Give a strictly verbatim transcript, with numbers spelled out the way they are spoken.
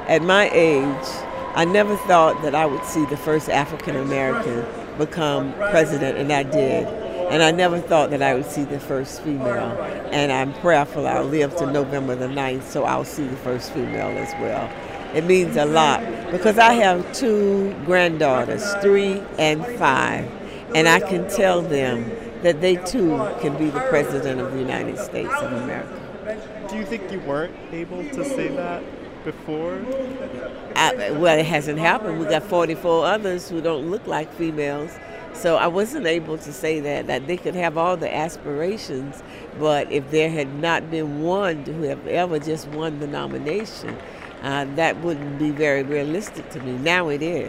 At my age, I never thought that I would see the first African American become president, and I did. And I never thought that I would see the first female. And I'm prayerful I'll live to November the ninth, so I'll see the first female as well. It means a lot because I have two granddaughters, three and five, and I can tell them that they too can be the president of the United States of America. Do you think you weren't able to say that before? I, well, it hasn't happened. We got forty-four others who don't look like females. So I wasn't able to say that, that they could have all the aspirations, but if there had not been one who have ever just won the nomination, uh, that wouldn't be very realistic to me. Now it is.